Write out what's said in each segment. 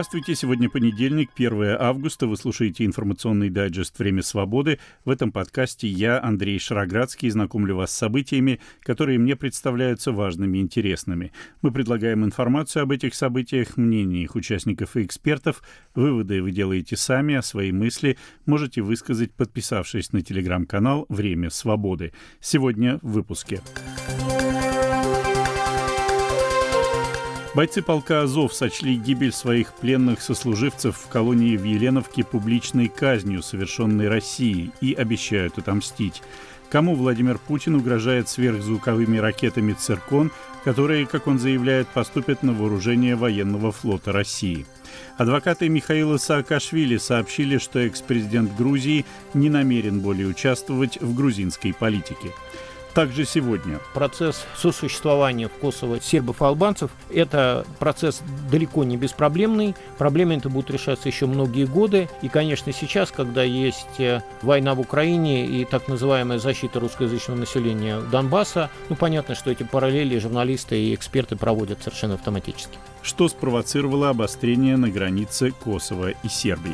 Здравствуйте, сегодня понедельник, 1 августа. Вы слушаете информационный дайджест «Время свободы». В этом подкасте я, Андрей Шароградский, знакомлю вас с событиями, которые мне представляются важными и интересными. Мы предлагаем информацию об этих событиях, мнения их участников и экспертов. Выводы вы делаете сами, а свои мысли можете высказать, подписавшись на телеграм-канал «Время свободы». Сегодня в выпуске. Бойцы полка «Азов» сочли гибель своих пленных сослуживцев в колонии в Еленовке публичной казнью, совершенной Россией, и обещают отомстить. Кому Владимир Путин угрожает сверхзвуковыми ракетами «Циркон», которые, как он заявляет, поступят на вооружение военного флота России. Адвокаты Михаила Саакашвили сообщили, что экс-президент Грузии не намерен более участвовать в грузинской политике. Также сегодня. Процесс сосуществования в Косово сербов и албанцев – это процесс далеко не беспроблемный. Проблемы это будут решаться еще многие годы. И, конечно, сейчас, когда есть война в Украине и так называемая защита русскоязычного населения Донбасса, понятно, что эти параллели журналисты и эксперты проводят совершенно автоматически. Что спровоцировало обострение на границе Косово и Сербии?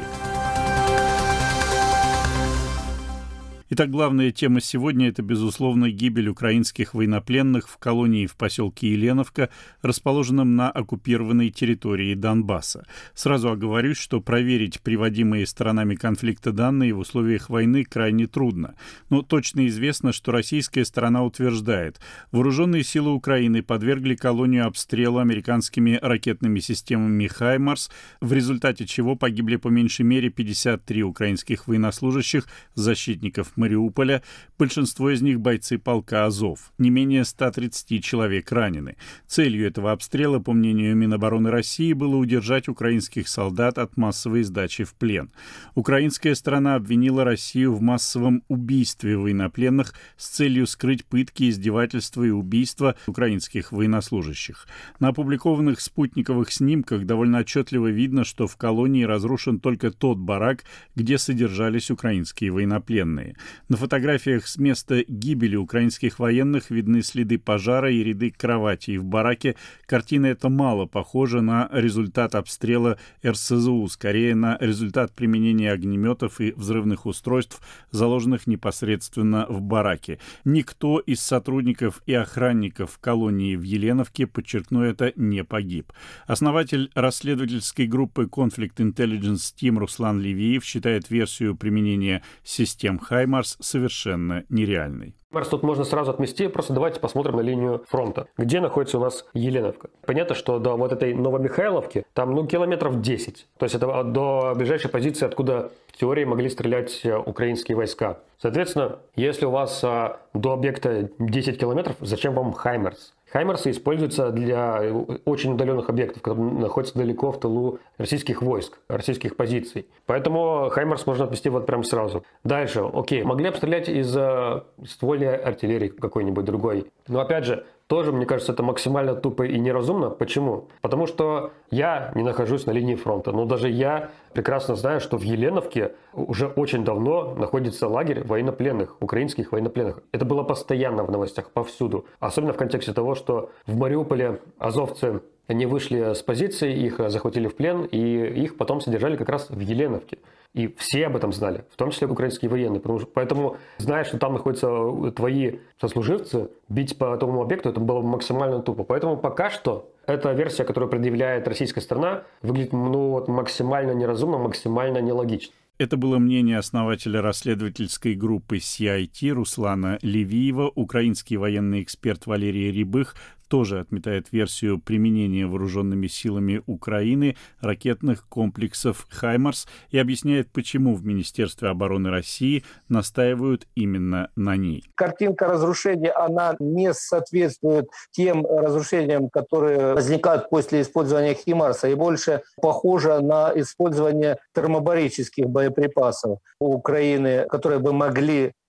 Итак, главная тема сегодня – это, безусловно, гибель украинских военнопленных в колонии в поселке Еленовка, расположенном на оккупированной территории Донбасса. Сразу оговорюсь, что проверить приводимые сторонами конфликта данные в условиях войны крайне трудно. Но точно известно, что российская сторона утверждает, вооруженные силы Украины подвергли колонию обстрелу американскими ракетными системами «Хаймарс», в результате чего погибли по меньшей мере 53 украинских военнослужащих, защитников Мариуполя, большинство из них бойцы полка «Азов». Не менее 130 человек ранены. Целью этого обстрела, по мнению Минобороны России, было удержать украинских солдат от массовой сдачи в плен. Украинская сторона обвинила Россию в массовом убийстве военнопленных с целью скрыть пытки, издевательства и убийства украинских военнослужащих. На опубликованных спутниковых снимках довольно отчетливо видно, что в колонии разрушен только тот барак, где содержались украинские военнопленные. На фотографиях с места гибели украинских военных видны следы пожара и ряды кроватей в бараке. Картина эта мало похожа на результат обстрела РСЗУ, скорее на результат применения огнеметов и взрывных устройств, заложенных непосредственно в бараке. Никто из сотрудников и охранников колонии в Еленовке, подчеркну это, не погиб. Основатель расследовательской группы Conflict Intelligence Team Руслан Левиев считает версию применения систем «Хаймарс» совершенно нереальной. Марс тут можно сразу отмести, просто давайте посмотрим на линию фронта. Где находится у нас Еленовка? Понятно, что до вот этой Новомихайловки там километров 10. То есть это до ближайшей позиции, откуда в теории могли стрелять украинские войска. Соответственно, если у вас до объекта 10 километров, зачем вам «Хаймарс»? «Хаймарсы» используются для очень удаленных объектов, которые находятся далеко в тылу российских войск, российских позиций. Поэтому «Хаймарс» можно отвести вот прям сразу. Дальше, окей, могли обстрелять из ствольной артиллерии какой-нибудь другой. Но опять же, тоже, мне кажется, это максимально тупо и неразумно. Почему? Потому что я не нахожусь на линии фронта. Но даже я прекрасно знаю, что в Еленовке уже очень давно находится лагерь военнопленных, украинских военнопленных. Это было постоянно в новостях, повсюду. Особенно в контексте того, что в Мариуполе азовцы не вышли с позиций, их захватили в плен, и их потом содержали как раз в Еленовке. И все об этом знали, в том числе украинские военные. Поэтому, зная, что там находятся твои сослуживцы, бить по этому объекту, это было максимально тупо. Поэтому пока что эта версия, которую предъявляет российская сторона, выглядит максимально неразумно, максимально нелогично. Это было мнение основателя расследовательской группы CIT Руслана Левиева. Украинский военный эксперт Валерий Рябых тоже отметает версию применения вооруженными силами Украины ракетных комплексов «Хаймарс» и объясняет, почему в Министерстве обороны России настаивают именно на ней. Картинка разрушения, она не соответствует тем разрушениям, которые возникают после использования «Хаймарса», и больше похожа на использование термобарических боеприпасов у Украины, которые бы могли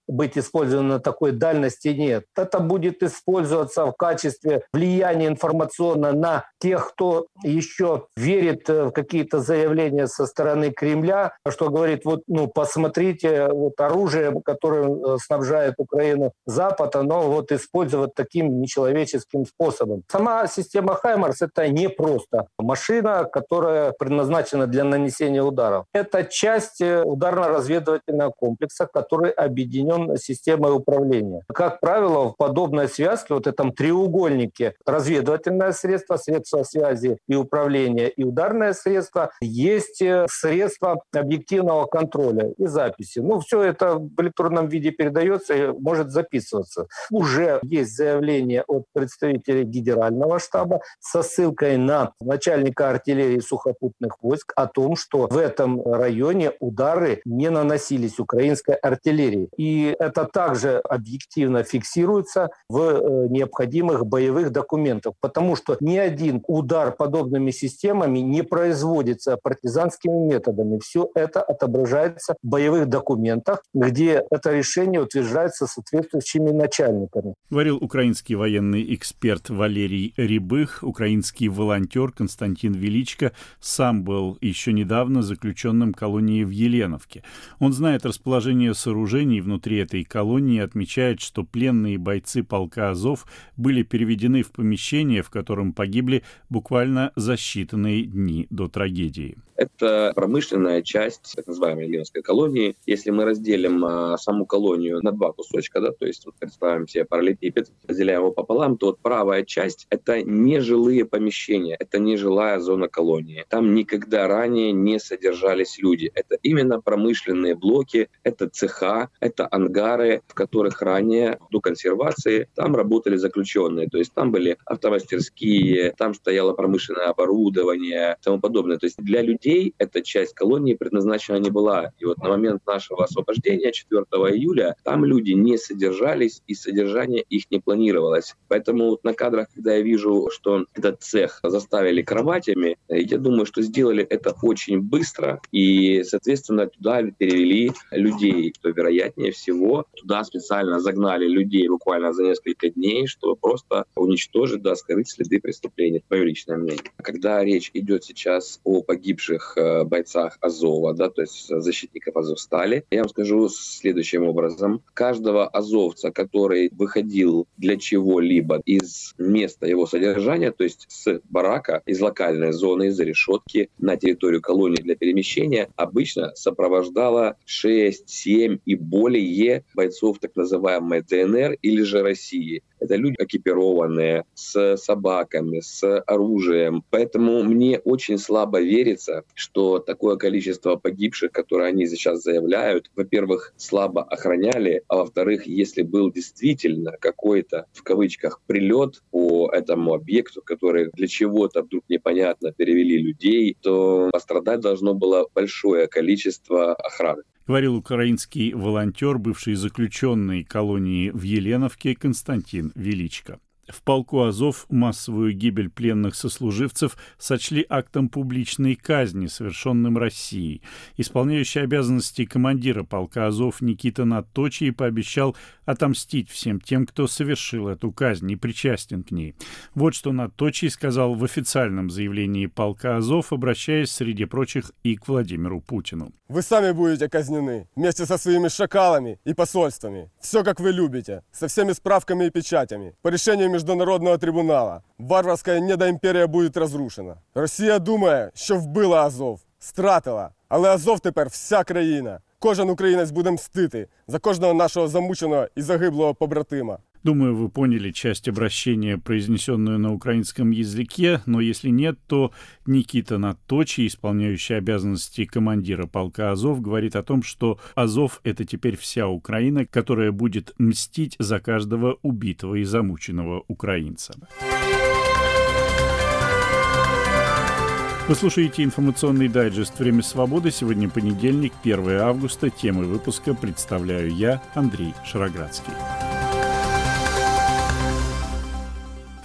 быть использовано на такой дальности, нет. Это будет использоваться в качестве влияния информационно на тех, кто еще верит в какие-то заявления со стороны Кремля, что говорит, посмотрите, оружие, которым снабжает Украину Запад, оно использовать таким нечеловеческим способом. Сама система «Хаймарс» — это не просто машина, которая предназначена для нанесения ударов. Это часть ударно-разведывательного комплекса, который объединен системой управления. Как правило, в подобной связке, этом треугольнике разведывательное средство, средства связи и управления и ударное средство, есть средства объективного контроля и записи. Все это в электронном виде передается и может записываться. Уже есть заявление от представителей Генерального штаба со ссылкой на начальника артиллерии сухопутных войск о том, что в этом районе удары не наносились украинской артиллерии. И это также объективно фиксируется в необходимых боевых документах, потому что ни один удар подобными системами не производится партизанскими методами. Все это отображается в боевых документах, где это решение утверждается соответствующими начальниками. Говорил украинский военный эксперт Валерий Рябых. Украинский волонтер Константин Величко сам был еще недавно заключенным колонии в Еленовке. Он знает расположение сооружений внутри этой колонии и отмечает, что пленные бойцы полка «Азов» были переведены в помещение, в котором погибли буквально за считанные дни до трагедии. Это промышленная часть так называемой Еленовской колонии. Если мы разделим саму колонию на два кусочка, то есть представим себе параллелепипед, разделяем его пополам, то правая часть — это нежилые помещения, это нежилая зона колонии. Там никогда ранее не содержались люди. Это именно промышленные блоки, это цеха, это ангары, в которых ранее до консервации там работали заключенные. То есть там были автомастерские, там стояло промышленное оборудование и тому подобное. То есть для людей эта часть колонии предназначена не была. И на момент нашего освобождения 4 июля там люди не содержались, и содержание их не планировалось. Поэтому на кадрах, когда я вижу, что этот цех заставили кроватями, я думаю, что сделали это очень быстро, и, соответственно, туда перевели людей, то, вероятнее всего, туда специально загнали людей буквально за несколько дней, чтобы просто уничтожить, скрыть следы преступления. Мое личное мнение. Когда речь идет сейчас о погибших бойцах Азова, то есть защитников Азовстали, я вам скажу следующим образом. Каждого азовца, который выходил для чего-либо из места его содержания, то есть с барака, из локальной зоны, из-за решетки на территорию колонии для перемещения, обычно сопровождало 6, 7 и более бойцов так называемой ДНР или же России. Это люди экипированные, с собаками, с оружием. Поэтому мне очень слабо верится, что такое количество погибших, которое они сейчас заявляют, во-первых, слабо охраняли, а во-вторых, если был действительно какой-то, в кавычках, прилет по этому объекту, который для чего-то вдруг непонятно перевели людей, то пострадать должно было большое количество охраны. Говорил украинский волонтер, бывший заключенный колонии в Еленовке Константин Величко. В полку «Азов» массовую гибель пленных сослуживцев сочли актом публичной казни, совершенным Россией. Исполняющий обязанности командира полка «Азов» Никита Надточий пообещал отомстить всем тем, кто совершил эту казнь и причастен к ней. Вот что Надточий сказал в официальном заявлении полка «Азов», обращаясь, среди прочих, и к Владимиру Путину. Вы сами будете казнены вместе со своими шакалами и посольствами. Все, как вы любите, со всеми справками и печатями. По решению Международного трибунала варварська недоімперія буде розрушена. Росія думає, що вбила Азов, стратила. Але Азов тепер вся країна. Кожен українець буде мстити за кожного нашого замученого і загиблого побратима. Думаю, вы поняли часть обращения, произнесенную на украинском языке, но если нет, то Никита Надточий, исполняющий обязанности командира полка «Азов», говорит о том, что «Азов» — это теперь вся Украина, которая будет мстить за каждого убитого и замученного украинца. Вы слушаете информационный дайджест «Время свободы». Сегодня понедельник, 1 августа. Темы выпуска представляю я, Андрей Шароградский.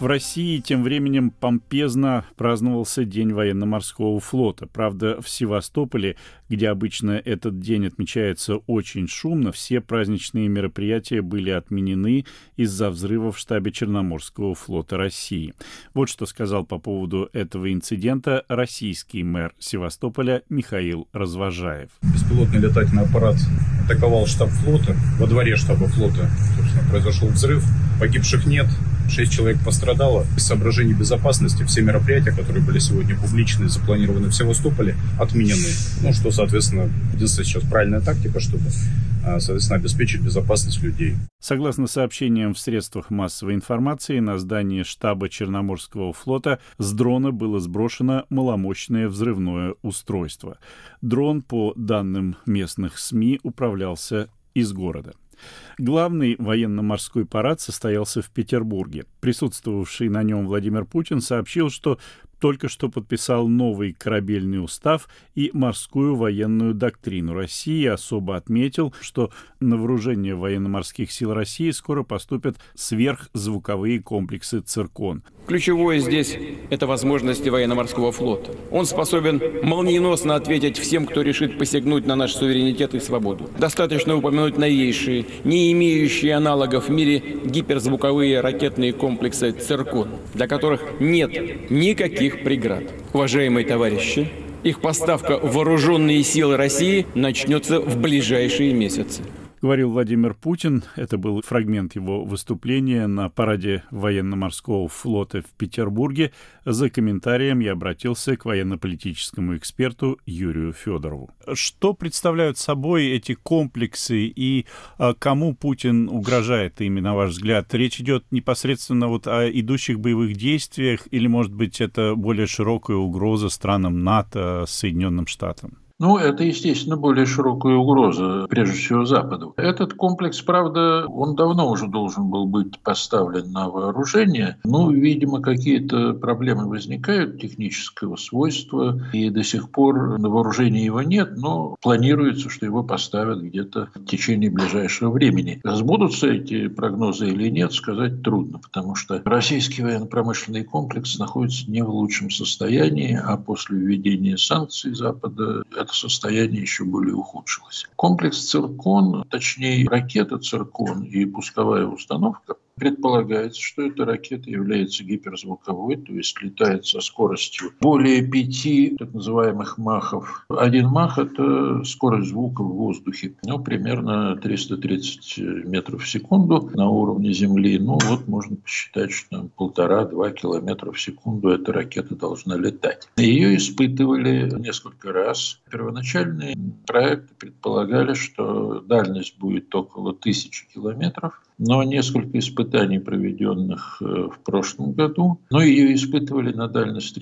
В России тем временем помпезно праздновался День военно-морского флота. Правда, в Севастополе, где обычно этот день отмечается очень шумно, все праздничные мероприятия были отменены из-за взрыва в штабе Черноморского флота России. Вот что сказал по поводу этого инцидента российский мэр Севастополя Михаил Развожаев. Беспилотный летательный аппарат атаковал штаб флота. Во дворе штаба флота, собственно, произошел взрыв. Погибших нет. 6 человек пострадало. Из соображений безопасности все мероприятия, которые были сегодня публичны и запланированы в Севастополе, отменены. Ну, что, соответственно, единственная сейчас правильная тактика, чтобы, соответственно, обеспечить безопасность людей. Согласно сообщениям в средствах массовой информации, на здание штаба Черноморского флота с дрона было сброшено маломощное взрывное устройство. Дрон, по данным местных СМИ, управлялся из города. Главный военно-морской парад состоялся в Петербурге. Присутствовавший на нем Владимир Путин сообщил, что только что подписал новый корабельный устав и морскую военную доктрину России. Особо отметил, что на вооружение военно-морских сил России скоро поступят сверхзвуковые комплексы «Циркон». Ключевое здесь – это возможности военно-морского флота. Он способен молниеносно ответить всем, кто решит посягнуть на наш суверенитет и свободу. Достаточно упомянуть новейшие, не имеющие аналогов в мире гиперзвуковые ракетные комплексы «Циркон», для которых нет никаких преград. Уважаемые товарищи, их поставка в вооруженные силы России начнется в ближайшие месяцы. Говорил Владимир Путин. Это был фрагмент его выступления на параде военно-морского флота в Петербурге. За комментарием я обратился к военно-политическому эксперту Юрию Федорову. Что представляют собой эти комплексы и кому Путин угрожает ими, на ваш взгляд? Речь идет непосредственно о идущих боевых действиях или, может быть, это более широкая угроза странам НАТО, Соединенным Штатам? Ну, это, естественно, более широкая угроза, прежде всего, Западу. Этот комплекс, правда, он давно уже должен был быть поставлен на вооружение. Ну, видимо, какие-то проблемы возникают технического свойства, и до сих пор на вооружении его нет, но планируется, что его поставят где-то в течение ближайшего времени. Сбудутся эти прогнозы или нет, сказать трудно, потому что российский военно-промышленный комплекс находится не в лучшем состоянии, а после введения санкций Запада это состояние еще более ухудшилось. Комплекс «Циркон», точнее ракета «Циркон» и пусковая установка, предполагается, что эта ракета является гиперзвуковой, то есть летает со скоростью более 5 так называемых махов. 1 мах – это скорость звука в воздухе, примерно 330 метров в секунду на уровне Земли. Можно посчитать, что 1,5-2 километра в секунду эта ракета должна летать. Ее испытывали несколько раз. Первоначальные проекты предполагали, что дальность будет около 1000 километров, но несколько испытаний, проведенных в прошлом году, ее испытывали на дальность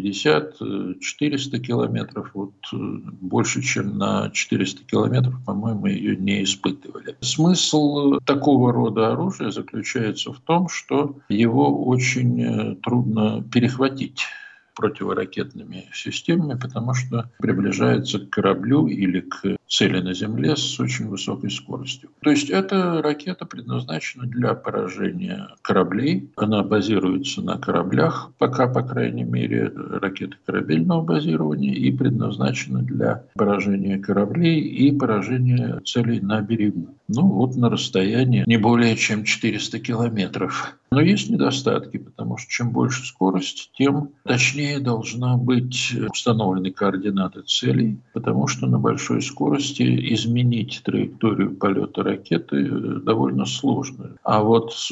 350-400 километров. Больше, чем на 400 километров, по-моему, ее не испытывали. Смысл такого рода оружия заключается в том, что его очень трудно перехватить противоракетными системами, потому что приближается к кораблю или к цели на Земле с очень высокой скоростью. То есть эта ракета предназначена для поражения кораблей. Она базируется на кораблях, пока, по крайней мере, ракеты корабельного базирования, и предназначена для поражения кораблей и поражения целей на берегу. На расстоянии не более чем 400 километров. Но есть недостатки, потому что чем больше скорость, тем точнее должна быть установлены координаты целей, потому что на большой скорости изменить траекторию полета ракеты довольно сложно. А с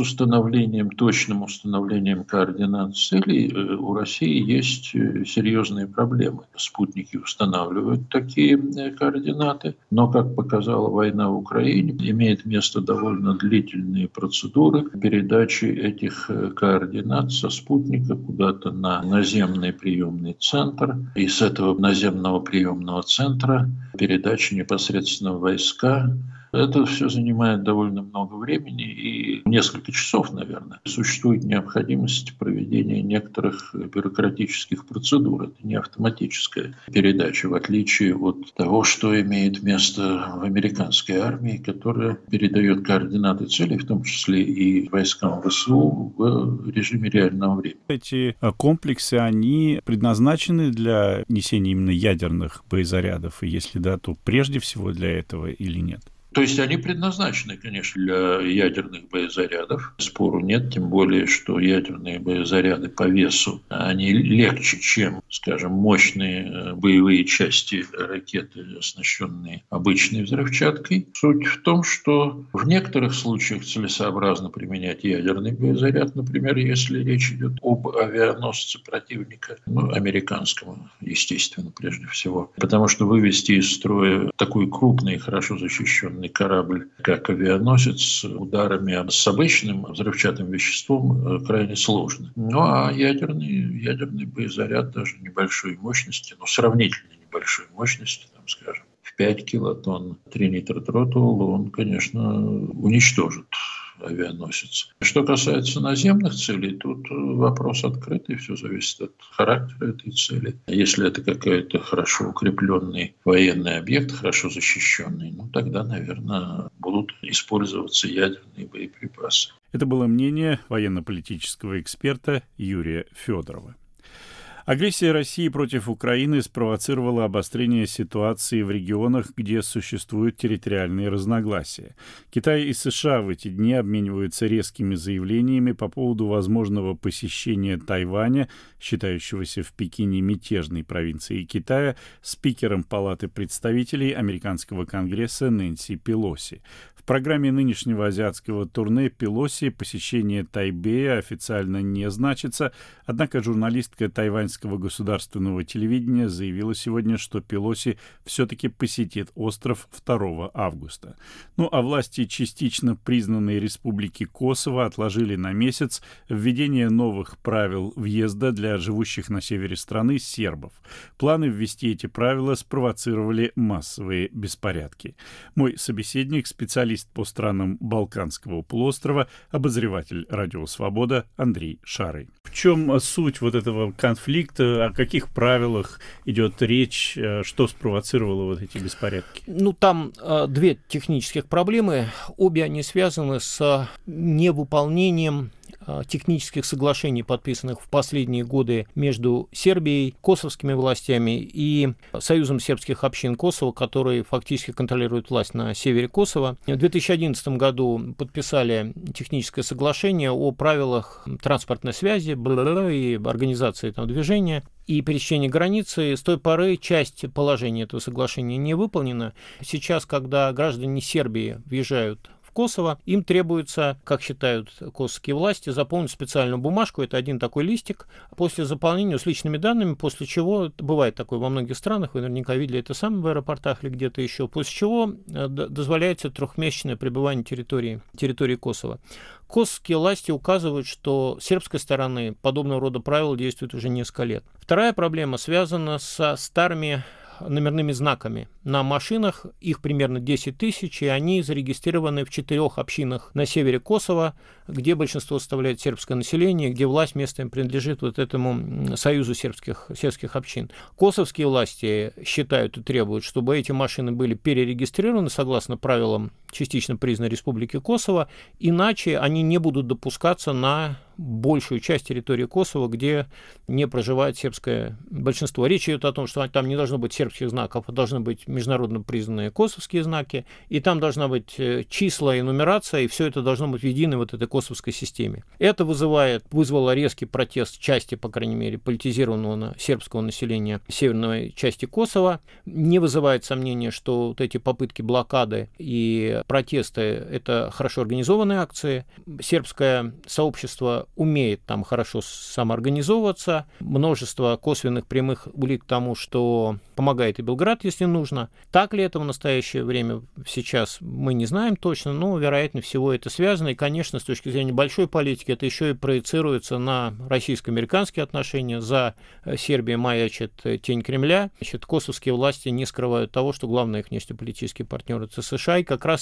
точным установлением координат целей у России есть серьезные проблемы. Спутники устанавливают такие координаты, но, как показала война в Украине, имеет место довольно длительные процедуры передачи этих координат со спутника куда-то на наземный приемный центр, и с этого наземного приемного центра передача непосредственно в войска, Это все занимает довольно много времени и несколько часов, наверное. Существует необходимость проведения некоторых бюрократических процедур. Это не автоматическая передача, в отличие от того, что имеет место в американской армии, которая передает координаты целей, в том числе и войскам ВСУ, в режиме реального времени. Эти комплексы, они предназначены для несения именно ядерных боезарядов, и если да, то прежде всего для этого или нет? То есть они предназначены, конечно, для ядерных боезарядов. Спору нет, тем более, что ядерные боезаряды по весу, они легче, чем, скажем, мощные боевые части ракеты, оснащенные обычной взрывчаткой. Суть в том, что в некоторых случаях целесообразно применять ядерный боезаряд, например, если речь идет об авианосце противника, американскому, естественно, прежде всего. Потому что вывести из строя такой крупный и хорошо защищенный корабль, как авианосец, с ударами с обычным взрывчатым веществом крайне сложно. А ядерный боезаряд даже небольшой мощности, сравнительно небольшой мощности, скажем, в 5 килотонн тринитротротуола, он, конечно, уничтожит авианосец. Что касается наземных целей, тут вопрос открытый, все зависит от характера этой цели. Если это какой-то хорошо укрепленный военный объект, хорошо защищенный, тогда, наверное, будут использоваться ядерные боеприпасы. Это было мнение военно-политического эксперта Юрия Федорова. Агрессия России против Украины спровоцировала обострение ситуации в регионах, где существуют территориальные разногласия. Китай и США в эти дни обмениваются резкими заявлениями по поводу возможного посещения Тайваня, считающегося в Пекине мятежной провинцией Китая, спикером Палаты представителей Американского конгресса Нэнси Пелоси. В программе нынешнего азиатского турне Пелоси посещение Тайбэя официально не значится, однако журналистка тайваньского государственного телевидения заявила сегодня, что Пелоси все-таки посетит остров 2 августа. А власти частично признанной республики Косово отложили на месяц введение новых правил въезда для живущих на севере страны сербов. Планы ввести эти правила спровоцировали массовые беспорядки. Мой собеседник, специалист по странам Балканского полуострова, обозреватель «Радио Свобода» Андрей Шарый. В чем суть этого конфликта? О каких правилах идет речь? Что спровоцировало эти беспорядки? Там две технических проблемы. Обе они связаны с невыполнением технических соглашений, подписанных в последние годы между Сербией, косовскими властями и Союзом сербских общин Косово, который фактически контролирует власть на севере Косово. В 2011 году подписали техническое соглашение о правилах транспортной связи и организации движения и пересечения границы. С той поры часть положений этого соглашения не выполнена. Сейчас, когда граждане Сербии въезжают в Косово, им требуется, как считают косовские власти, заполнить специальную бумажку, это один такой листик, после заполнения с личными данными, после чего, бывает такое во многих странах, вы наверняка видели это сами в аэропортах или где-то еще, после чего дозволяется 3-месячное пребывание территории Косово. Косовские власти указывают, что с сербской стороны подобного рода правила действуют уже несколько лет. Вторая проблема связана со старыми номерными знаками на машинах, их примерно 10 тысяч, и они зарегистрированы в 4 общинах на севере Косово, где большинство составляет сербское население, где власть местная принадлежит этому союзу сербских общин. Косовские власти считают и требуют, чтобы эти машины были перерегистрированы согласно правилам частично признанной Республики Косово, иначе они не будут допускаться на большую часть территории Косово, где не проживает сербское большинство. Речь идет о том, что там не должно быть сербских знаков, а должны быть международно признанные косовские знаки, и там должна быть числа и нумерация, и все это должно быть в единой этой косовской системе. Это вызвало резкий протест части, по крайней мере, политизированного сербского населения северной части Косово. Не вызывает сомнения, что эти попытки блокады и протесты – это хорошо организованные акции. Сербское сообщество умеет там хорошо самоорганизовываться. Множество косвенных прямых улик к тому, что помогает и Белград, если нужно. Так ли это в настоящее время сейчас, мы не знаем точно, но, вероятно всего, это связано. И, конечно, с точки зрения большой политики, это еще и проецируется на российско-американские отношения. За Сербией маячит тень Кремля. Косовские власти не скрывают того, что главный их внешнеполитический партнер – это США. И как раз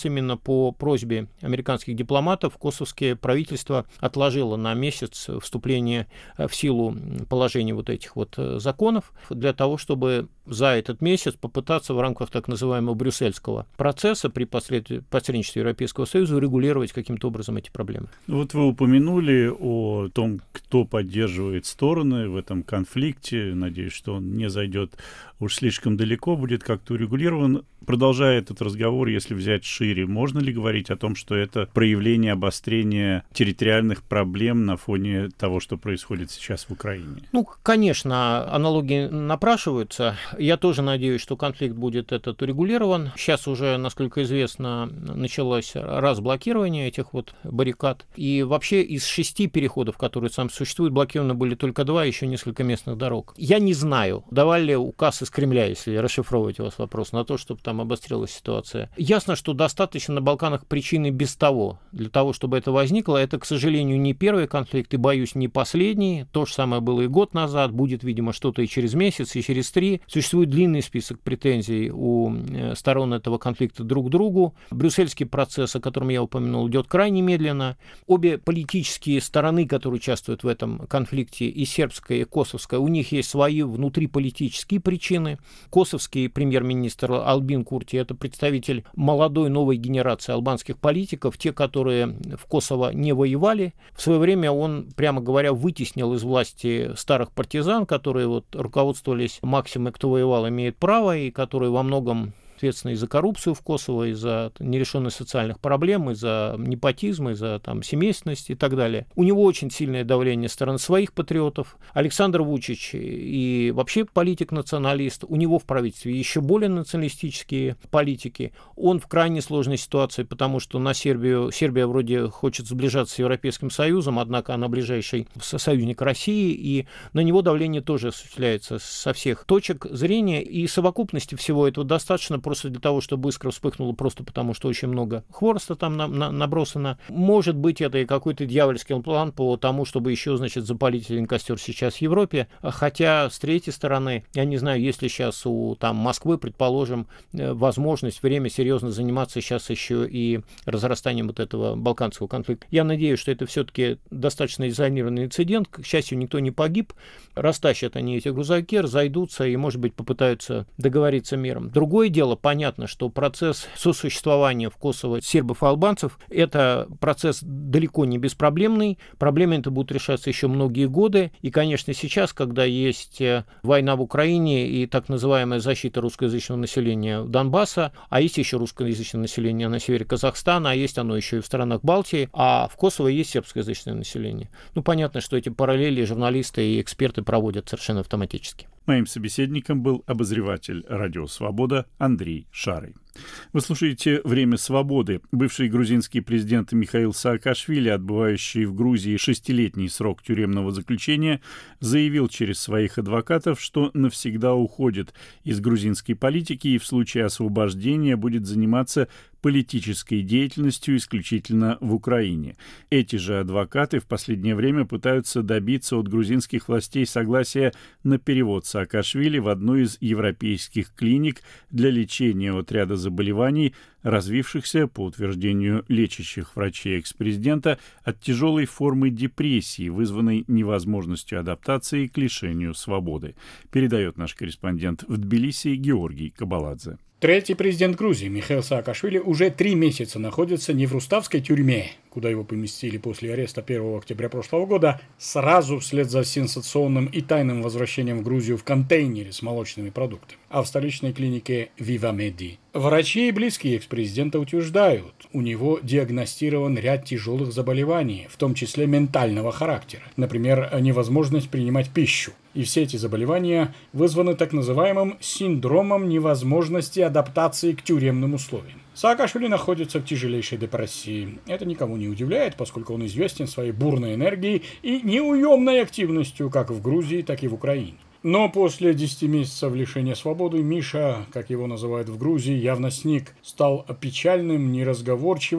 именно по просьбе американских дипломатов косовское правительство отложило на месяц вступление в силу положений вот этих вот законов для того, чтобы за этот месяц попытаться в рамках так называемого брюссельского процесса при посредничестве Европейского Союза урегулировать каким-то образом эти проблемы. Вот вы упомянули о том, кто поддерживает стороны в этом конфликте. Надеюсь, что он не зайдет уж слишком далеко, будет как-то урегулирован. Продолжая этот разговор, если взять шире, можно ли говорить о том, что это проявление обострения территориальных проблем на фоне того, что происходит сейчас в Украине? Ну, конечно, аналогии напрашиваются. Я тоже надеюсь, что конфликт будет этот урегулирован. Сейчас уже, насколько известно, началось разблокирование этих вот баррикад. И вообще из 6 переходов, которые там существуют, блокированы были только 2, еще несколько местных дорог. Я не знаю, давали ли указ из Кремля, если расшифровывать у вас вопрос, на то, чтобы там обострилась ситуация. Ясно, что достаточно на Балканах причин и без того. Для того, чтобы это возникло, это, к сожалению, не первый конфликт, и, боюсь, не последний. То же самое было и год назад, будет, видимо, что-то и через месяц, и через 3. Существует длинный список претензий у сторон этого конфликта друг к другу. Брюссельский процесс, о котором я упомянул, идет крайне медленно. Обе политические стороны, которые участвуют в этом конфликте, и сербская, и косовская, у них есть свои внутриполитические причины. Косовский премьер-министр Албин Курти — это представитель молодой новой генерации албанских политиков, те, которые в Косово не воевали. В свое время он, прямо говоря, вытеснил из власти старых партизан, которые вот руководствовались максимой «кто воевал, имеет право», и которые во многом ответственны и за коррупцию в Косово, и за нерешенность социальных проблем, и за непотизм, и за там семейственность и так далее. У него очень сильное давление со стороны своих патриотов. Александр Вучич и вообще политик-националист. У него в правительстве еще более националистические политики. Он в крайне сложной ситуации, потому что на Сербия вроде хочет сближаться с Европейским Союзом, однако она ближайший союзник России, и на него давление тоже осуществляется со всех точек зрения, и совокупности всего этого достаточно просто для того, чтобы искра вспыхнула, просто потому, что очень много хвороста там набросано. Может быть, это и какой-то дьявольский план по тому, чтобы еще, значит, запалить один костер сейчас в Европе. Хотя, с третьей стороны, я не знаю, есть ли сейчас у там Москвы, предположим, возможность, время серьезно заниматься сейчас еще и разрастанием вот этого балканского конфликта. Я надеюсь, что это все-таки достаточно изолированный инцидент. К счастью, никто не погиб. Растащат они эти грузовики, разойдутся и, может быть, попытаются договориться миром. Другое дело, понятно, что процесс сосуществования в Косово сербов и албанцев – это процесс далеко не беспроблемный. Проблемы это будут решаться еще многие годы. И, конечно, сейчас, когда есть война в Украине и так называемая защита русскоязычного населения Донбасса, а есть еще русскоязычное население на севере Казахстана, а есть оно еще и в странах Балтии, а в Косово есть сербскоязычное население. Ну, понятно, что эти параллели журналисты и эксперты проводят совершенно автоматически. Моим собеседником был обозреватель «Радио Свобода» Андрей Шарый. Вы слушаете «Время свободы». Бывший грузинский президент Михаил Саакашвили, отбывающий в Грузии 6-летний срок тюремного заключения, заявил через своих адвокатов, что навсегда уходит из грузинской политики и в случае освобождения будет заниматься политической деятельностью исключительно в Украине. Эти же адвокаты в последнее время пытаются добиться от грузинских властей согласия на перевод Саакашвили в одну из европейских клиник для лечения от ряда заболеваний, развившихся, по утверждению лечащих врачей экс-президента, от тяжелой формы депрессии, вызванной невозможностью адаптации к лишению свободы, передает наш корреспондент в Тбилиси Георгий Кабаладзе. Третий президент Грузии Михаил Саакашвили уже 3 месяца находится не в руставской тюрьме, куда его поместили после ареста 1 октября прошлого года, сразу вслед за сенсационным и тайным возвращением в Грузию в контейнере с молочными продуктами, а в столичной клинике Вивамеди. Врачи и близкие экс-президента утверждают, у него диагностирован ряд тяжелых заболеваний, в том числе ментального характера, например, невозможность принимать пищу. И все эти заболевания вызваны так называемым синдромом невозможности адаптации к тюремным условиям. Саакашвили находится в тяжелейшей депрессии. Это никого не удивляет, поскольку он известен своей бурной энергией и неуемной активностью как в Грузии, так и в Украине. Но после 10 месяцев лишения свободы Миша, как его называют в Грузии, явно сник, стал печальным, неразговорчивым,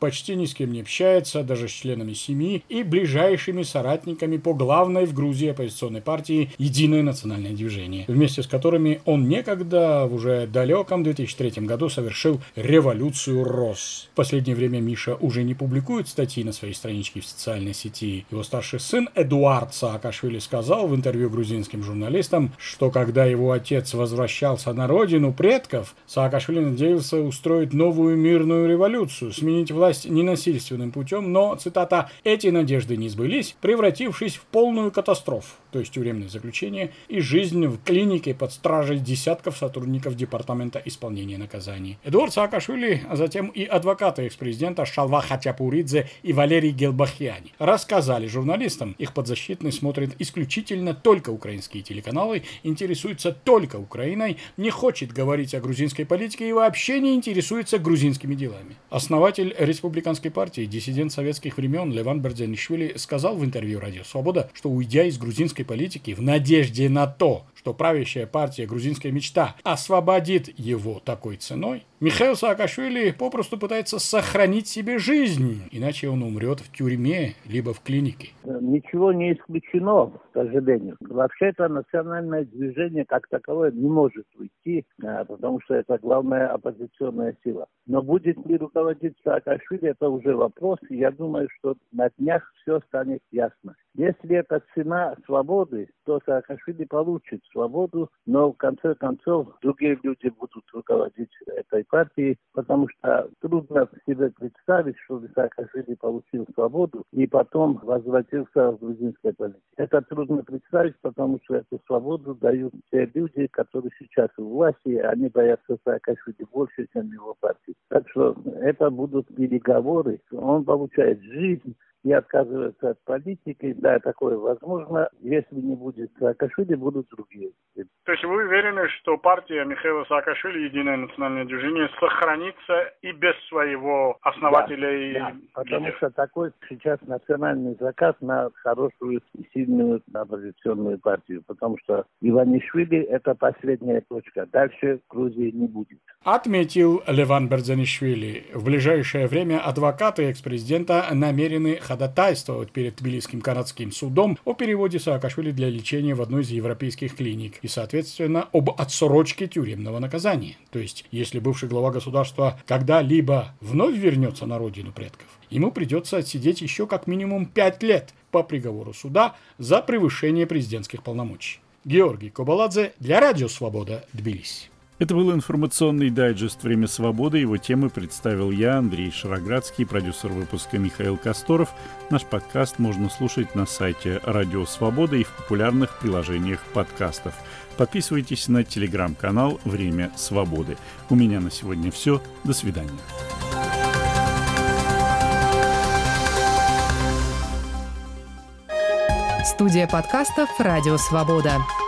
почти ни с кем не общается, даже с членами семьи и ближайшими соратниками по главной в Грузии оппозиционной партии «Единое национальное движение», вместе с которыми он некогда в уже далеком 2003 году совершил революцию роз. В последнее время Миша уже не публикует статьи на своей страничке в социальной сети. Его старший сын Эдуард Саакашвили сказал в интервью грузинским журналистам, что когда его отец возвращался на родину предков, Саакашвили надеялся устроить новую мирную революцию, сменить власть ненасильственным путем, но, цитата, «эти надежды не сбылись, превратившись в полную катастрофу», то есть тюремное заключение и жизнь в клинике под стражей десятков сотрудников Департамента исполнения наказаний. Эдуард Саакашвили, а затем и адвокаты экс-президента Шалва Хачапуридзе и Валерий Гелбахьяни рассказали журналистам, их подзащитный смотрит исключительно только украинские телеканалы, интересуется только Украиной, не хочет говорить о грузинской политике и вообще не интересуется грузинскими делами. Основатель республиканской партии, диссидент советских времен Леван Берзанишвили сказал в интервью «Радио Свобода», что уйдя из грузинской политики в надежде на то, что правящая партия «Грузинская мечта» освободит его такой ценой, Михаил Саакашвили попросту пытается сохранить себе жизнь, иначе он умрет в тюрьме либо в клинике. Ничего не исключено, к сожалению. Вообще-то национальное движение как таковое не может уйти, потому что это главная оппозиционная сила. Но будет ли руководить Саакашвили, это уже вопрос. Я думаю, что на днях все станет ясно. Если это цена свободы, то Саакашвили получит свободу, но в конце концов другие люди будут руководить этой партией, потому что трудно себе представить, что Саакашвили получил свободу и потом возвратился в грузинской политике. Это трудно представить, потому что эту свободу дают те люди, которые сейчас у власти, они боятся Саакашвили больше, чем его партии. Так что это будут переговоры. Он получает жизнь и отказывается от политики. Да, такое возможно. Если не будет Саакашвили, будут другие. То есть вы уверены, что партия Михаила Саакашвили, Единое национальное движение, сохранится и без своего основателя? Да, потому что такой сейчас национальный заказ на хорошую и сильную оппозиционную партию. Потому что Иванишвили – это последняя точка. Дальше Грузии не будет. Отметил Леван Берзанишвили. В ближайшее время адвокаты экс-президента намерены ходатайствовать перед Тбилисским городским судом о переводе Саакашвили для лечения в одной из европейских клиник и, соответственно, об отсрочке тюремного наказания. То есть, если бывший глава государства когда-либо вновь вернется на родину предков, ему придется отсидеть еще как минимум 5 лет по приговору суда за превышение президентских полномочий. Георгий Кобаладзе для Радио Свобода, Тбилиси. Это был информационный дайджест «Время свободы». Его темы представил я, Андрей Шароградский, продюсер выпуска Михаил Косторов. Наш подкаст можно слушать на сайте Радио Свобода и в популярных приложениях подкастов. Подписывайтесь на телеграм-канал «Время свободы». У меня на сегодня все. До свидания. Студия подкастов «Радио Свобода».